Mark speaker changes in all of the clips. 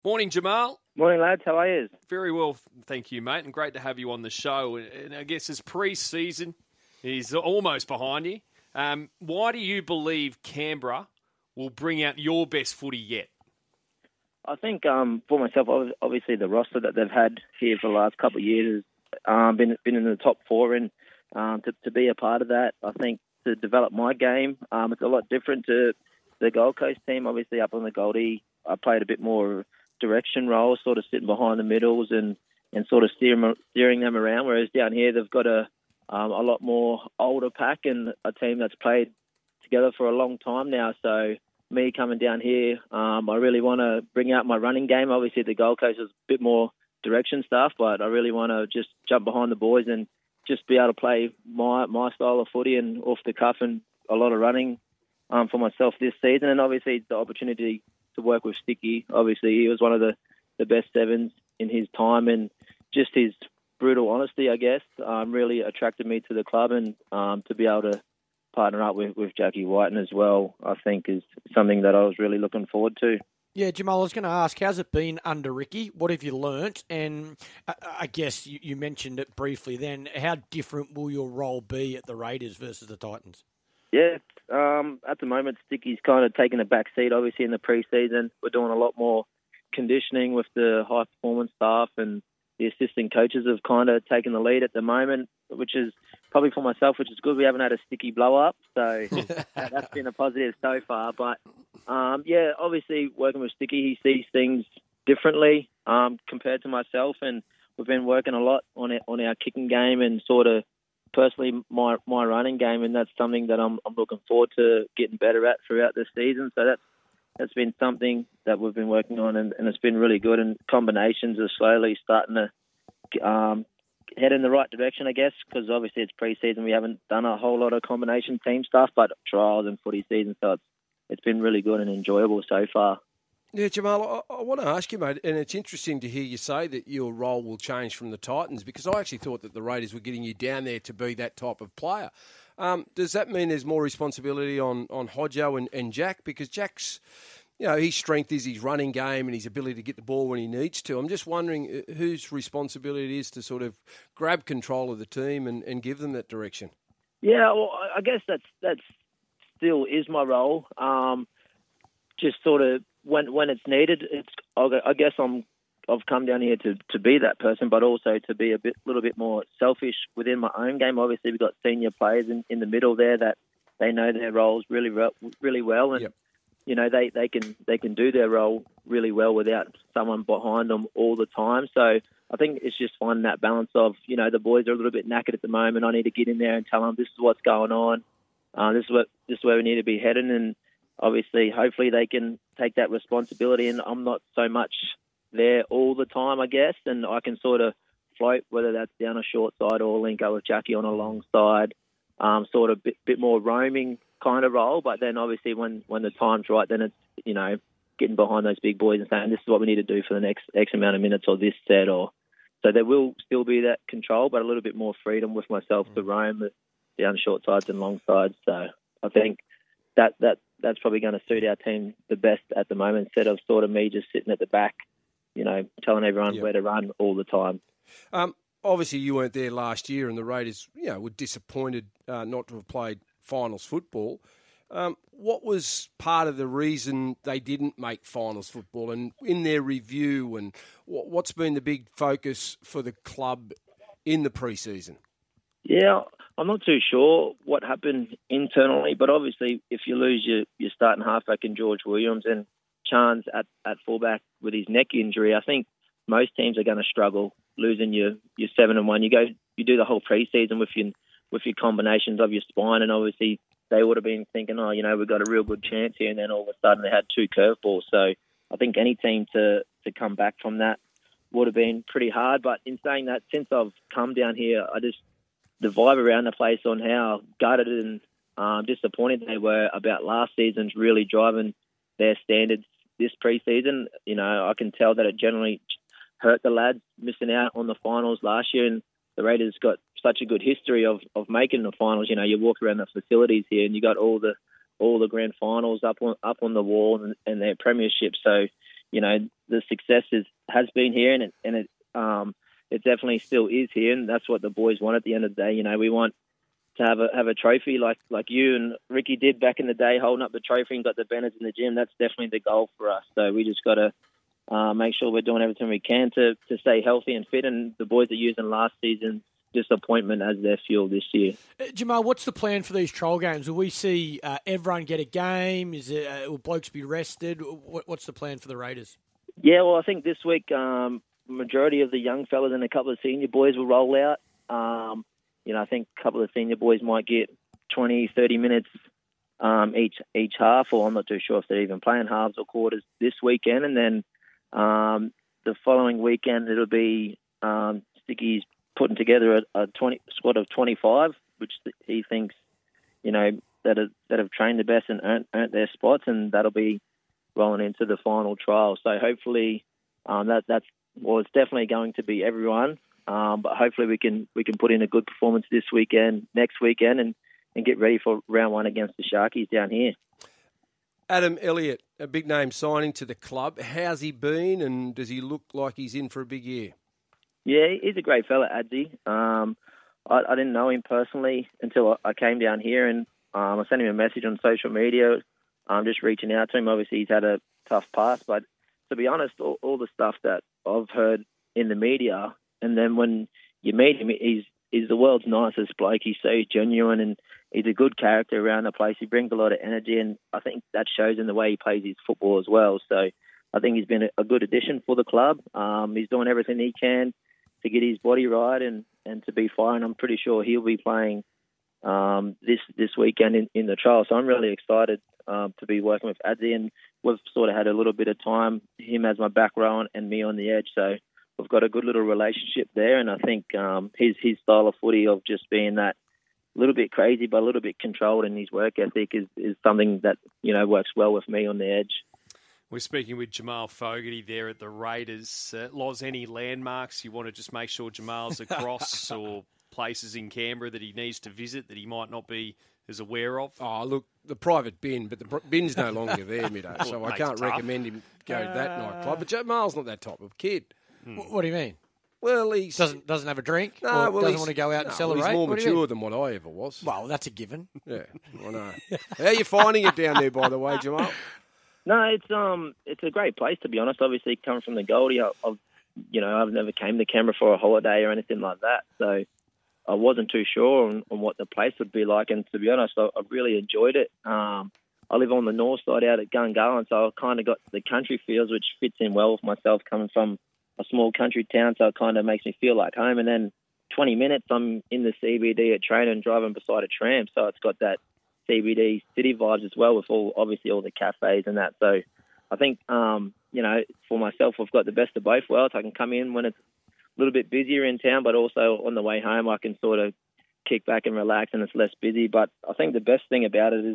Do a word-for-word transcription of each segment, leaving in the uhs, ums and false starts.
Speaker 1: Morning, Jamal.
Speaker 2: Morning, lads. How are you?
Speaker 1: Very well, thank you, mate, and great to have you on the show. And I guess as pre-season is almost behind you, um, why do you believe Canberra will bring out your best footy yet?
Speaker 2: I think um, for myself, obviously the roster that they've had here for the last couple of years has um, been been in the top four, and um, to, to be a part of that, I think to develop my game, um, it's a lot different to the Gold Coast team. Obviously, up on the Goldie, I played a bit more direction role, sort of sitting behind the middles and, and sort of steering steering them around. Whereas down here, they've got a um, a lot more older pack and a team that's played together for a long time now. So me coming down here, um, I really want to bring out my running game. Obviously, the Gold Coast is a bit more direction stuff, but I really want to just jump behind the boys and just be able to play my my style of footy and off the cuff and a lot of running um, for myself this season. And obviously, the opportunity to work with Sticky. Obviously, he was one of the, the best sevens in his time, and just his brutal honesty, I guess, um, really attracted me to the club, and um, to be able to partner up with, with Jackie Whiten as well, I think is something that I was really looking forward to.
Speaker 3: Yeah, Jamal, I was going to ask, how's it been under Ricky? What have you learnt? And I, I guess you, you mentioned it briefly then. How different will your role be at the Raiders versus the Titans?
Speaker 2: Yeah, um, at the moment, Sticky's kind of taking a back seat, obviously, in the pre-season. We're doing a lot more conditioning with the high-performance staff, and the assistant coaches have kind of taken the lead at the moment, which is probably for myself, which is good. We haven't had a Sticky blow-up, so that's been a positive so far. But, um, yeah, obviously, working with Sticky, he sees things differently um, compared to myself, and we've been working a lot on it, on our kicking game and sort of personally my my running game, and that's something that I'm I'm looking forward to getting better at throughout the season. So that's that's been something that we've been working on, and, and it's been really good. And combinations are slowly starting to um, head in the right direction, I guess, because obviously it's pre-season. We haven't done a whole lot of combination team stuff, but trials and footy season, so it's it's been really good and enjoyable so far.
Speaker 4: Yeah, Jamal, I, I want to ask you, mate, and it's interesting to hear you say that your role will change from the Titans, because I actually thought that the Raiders were getting you down there to be that type of player. Um, does that mean there's more responsibility on, on Hodjo and, and Jack? Because Jack's, you know, his strength is his running game and his ability to get the ball when he needs to. I'm just wondering whose responsibility it is to sort of grab control of the team and, and give them that direction.
Speaker 2: Yeah, well, I guess that's that's still is my role. Um, just sort of when when it's needed, it's I guess I'm I've come down here to, to be that person, but also to be a bit little bit more selfish within my own game. Obviously, we've got senior players in, in the middle there that they know their roles really really well, and yep. you know they, they can they can do their role really well without someone behind them all the time. So I think it's just finding that balance of, you know, the boys are a little bit knackered at the moment. I need to get in there and tell them this is what's going on. Uh, this is what this is where we need to be heading, and obviously, hopefully they can take that responsibility, and I'm not so much there all the time, I guess, and I can sort of float, whether that's down a short side or link up with Jackie on a long side, um, sort of bit, bit more roaming kind of role. But then obviously when, when the time's right, then it's, you know, getting behind those big boys and saying this is what we need to do for the next X amount of minutes or this set. Or so there will still be that control, but a little bit more freedom with myself mm. to roam down short sides and long sides. So I think that that that's probably going to suit our team the best at the moment, instead of sort of me just sitting at the back, you know, telling everyone yep. where to run all the time.
Speaker 4: Um, obviously, you weren't there last year, and the Raiders, you know, were disappointed uh, not to have played finals football. Um, what was part of the reason they didn't make finals football, and in their review, and what's been the big focus for the club in the pre-season?
Speaker 2: Yeah, I'm not too sure what happened internally, but obviously if you lose your, your starting halfback in George Williams and Chance at, at fullback with his neck injury, I think most teams are going to struggle losing your, your seven and one. You go, you do the whole pre-season with your with your combinations of your spine, and obviously they would have been thinking, oh, you know, we've got a real good chance here, and then all of a sudden they had two curveballs. So I think any team to, to come back from that would have been pretty hard. But in saying that, since I've come down here, I just the vibe around the place on how gutted and um, disappointed they were about last season's really driving their standards this pre-season. You know, I can tell that it generally hurt the lads missing out on the finals last year, and the Raiders got such a good history of, of making the finals. You know, you walk around the facilities here and you got all the all the grand finals up on up on the wall and, and their premiership. So, you know, the success is, has been here, and it, and it, um, it definitely still is here, and that's what the boys want at the end of the day. You know, we want to have a have a trophy like like you and Ricky did back in the day, holding up the trophy and got the banners in the gym. That's definitely the goal for us. So we just got to uh, make sure we're doing everything we can to, to stay healthy and fit, and the boys are using last season's disappointment as their fuel this year.
Speaker 3: Uh, Jamal, what's the plan for these trial games? Will we see uh, everyone get a game? Is it, uh, will blokes be rested? What, what's the plan for the Raiders?
Speaker 2: Yeah, well, I think this week um, majority of the young fellas and a couple of senior boys will roll out. Um, you know, I think a couple of senior boys might get twenty, thirty minutes um, each each half, or I'm not too sure if they're even playing halves or quarters this weekend. And then um, the following weekend, it'll be um, Sticky's putting together a, a twenty squad of twenty-five, which he thinks, you know, that have, that have trained the best and earned, earned their spots, and that'll be rolling into the final trial. So hopefully um, that that's well, it's definitely going to be everyone, um, but hopefully we can we can put in a good performance this weekend, next weekend, and, and get ready for round one against the Sharkies down here.
Speaker 4: Adam Elliott, a big name signing to the club. How's he been, and does he look like he's in for a big year?
Speaker 2: Yeah, he's a great fella, Adsy. Um, I, I didn't know him personally until I came down here, and um, I sent him a message on social media. I'm just reaching out to him. Obviously, he's had a tough past, but to be honest, all, all the stuff that I've heard in the media, and then when you meet him, he's he's the world's nicest bloke. He's so genuine, and he's a good character around the place. He brings a lot of energy, and I think that shows in the way he plays his football as well. So I think he's been a, a good addition for the club. Um, he's doing everything he can to get his body right and, and to be fine. I'm pretty sure he'll be playing um, this this weekend in, in the trial. So I'm really excited um, to be working with Adzi, and we've sort of had a little bit of time, him as my back row and me on the edge. So we've got a good little relationship there, and I think um, his his style of footy of just being that little bit crazy but a little bit controlled in his work ethic is, is something that, you know, works well with me on the edge.
Speaker 1: We're speaking with Jamal Fogarty there at the Raiders. Uh, Loz, any landmarks you want to just make sure Jamal's across or places in Canberra that he needs to visit that he might not be as aware of?
Speaker 4: Oh, look, the private bin, but the bin's no longer there, Middo, so I can't recommend him go to that uh... nightclub. But Jamal's not that type of kid.
Speaker 3: Hmm. What do you mean?
Speaker 4: Well, he
Speaker 3: doesn't doesn't have a drink.
Speaker 4: No,
Speaker 3: or
Speaker 4: well,
Speaker 3: doesn't want to go out and
Speaker 4: no,
Speaker 3: celebrate.
Speaker 4: He's more
Speaker 3: what
Speaker 4: mature than what I ever was.
Speaker 3: Well, that's a given.
Speaker 4: Yeah, I know. How are you finding it down there, by the way, Jamal?
Speaker 2: No, it's um, it's a great place, to be honest. Obviously, coming from the Goldie, I, I've you know I've never came to Canberra for a holiday or anything like that, so I wasn't too sure on, on what the place would be like. And to be honest, I, I really enjoyed it. Um, I live on the north side out at Gungahlin, so I kind of got the country feels, which fits in well with myself coming from a small country town. So it kind of makes me feel like home. And then twenty minutes, I'm in the C B D at Trainer driving beside a tram, so it's got that C B D city vibes as well, with all obviously all the cafes and that. So I think um, you know, for myself, I've got the best of both worlds. I can come in when it's a little bit busier in town, but also on the way home I can sort of kick back and relax and it's less busy. But I think the best thing about it is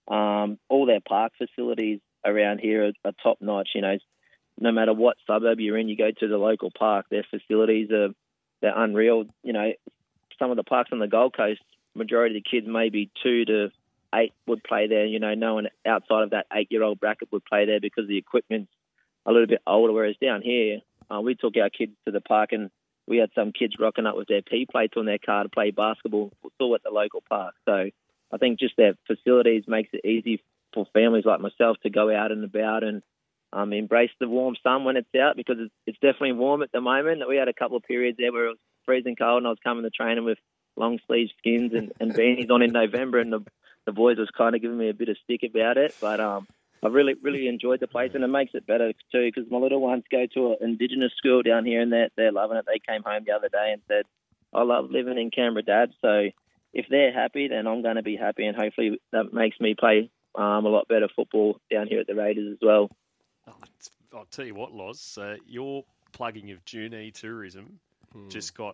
Speaker 2: um, all their park facilities around here are, are top notch. You know, no matter what suburb you're in, you go to the local park, their facilities are they're unreal. You know, some of the parks on the Gold Coast, majority of the kids, maybe two to eight, would play there. You know, no one outside of that eight-year-old bracket would play there because the equipment's a little bit older. Whereas down here, uh, we took our kids to the park and we had some kids rocking up with their P plates on their car to play basketball, still at the local park. So I think just their facilities makes it easy for families like myself to go out and about and um, embrace the warm sun when it's out, because it's, it's definitely warm at the moment. We had a couple of periods there where it was freezing cold and I was coming to training with long sleeve skins and, and beanies on in November, and the, the boys was kind of giving me a bit of stick about it. But um, I really, really enjoyed the place, and it makes it better too because my little ones go to an Indigenous school down here and they're, they're loving it. They came home the other day and said, I love living in Canberra, Dad. So if they're happy, then I'm going to be happy, and hopefully that makes me play um, a lot better football down here at the Raiders as well.
Speaker 1: Oh, I'll tell you what, Loz, uh, your plugging of Junee tourism hmm. just got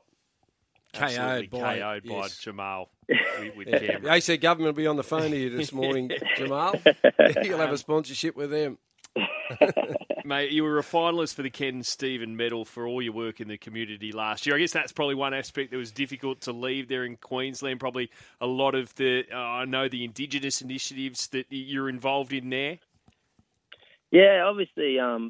Speaker 4: K O'd by,
Speaker 1: K O'd by
Speaker 4: yes.
Speaker 1: Jamal with, with Canberra.
Speaker 4: The A C government will be on the phone to you this morning, Jamal. You'll have a sponsorship with them.
Speaker 1: Mate, you were a finalist for the Ken Stephen Medal for all your work in the community last year. I guess that's probably one aspect that was difficult to leave there in Queensland. Probably a lot of the, uh, I know, the Indigenous initiatives that you're involved in there.
Speaker 2: Yeah, obviously, um,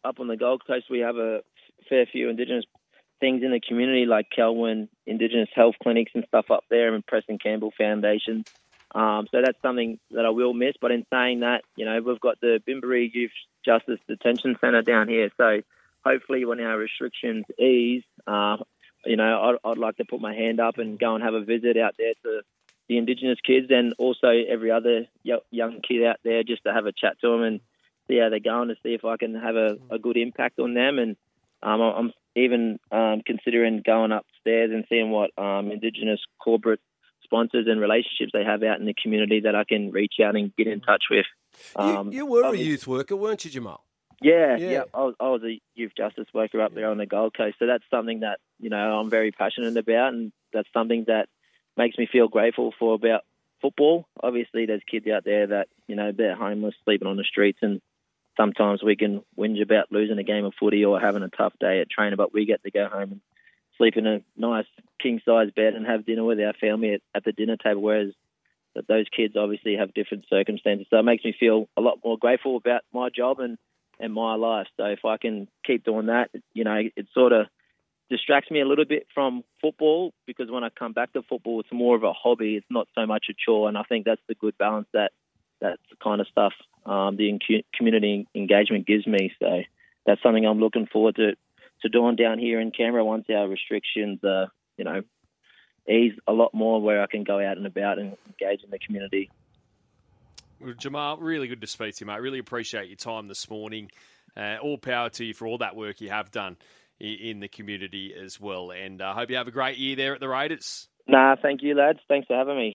Speaker 2: up on the Gold Coast, we have a fair few Indigenous things in the community, like Kelwyn Indigenous Health Clinics and stuff up there, and Preston Campbell Foundation. Um, so that's something that I will miss. But in saying that, you know, we've got the Bimberry Youth Justice Detention Centre down here. So hopefully when our restrictions ease, uh, you know, I'd, I'd like to put my hand up and go and have a visit out there to the Indigenous kids, and also every other young kid out there, just to have a chat to them and see how they're going, to see if I can have a, a good impact on them. And um, I'm even um, considering going upstairs and seeing what um, Indigenous corporate sponsors and relationships they have out in the community that I can reach out and get in touch with.
Speaker 4: Um, you, you were a youth worker, weren't you, Jamal?
Speaker 2: Yeah, yeah. yeah. I, was, I was a youth justice worker up there on the Gold Coast. So that's something that, you know, I'm very passionate about, and that's something that makes me feel grateful for about football. Obviously, there's kids out there that, you know, they're homeless, sleeping on the streets, and sometimes we can whinge about losing a game of footy or having a tough day at training, but we get to go home and sleep in a nice king-size bed and have dinner with our family at, at the dinner table, whereas that those kids obviously have different circumstances. So it makes me feel a lot more grateful about my job and, and my life. So if I can keep doing that, you know, it sort of distracts me a little bit from football, because when I come back to football, it's more of a hobby. It's not so much a chore, and I think that's the good balance that that's the kind of stuff um, the in- community engagement gives me. So that's something I'm looking forward to to doing down here in Canberra once our restrictions, uh, you know, ease a lot more, where I can go out and about and engage in the community.
Speaker 1: Well, Jamal, really good to speak to you, mate. Really appreciate your time this morning. Uh, all power to you for all that work you have done in the community as well. And I uh, hope you have a great year there at the Raiders.
Speaker 2: Nah, thank you, lads. Thanks for having me.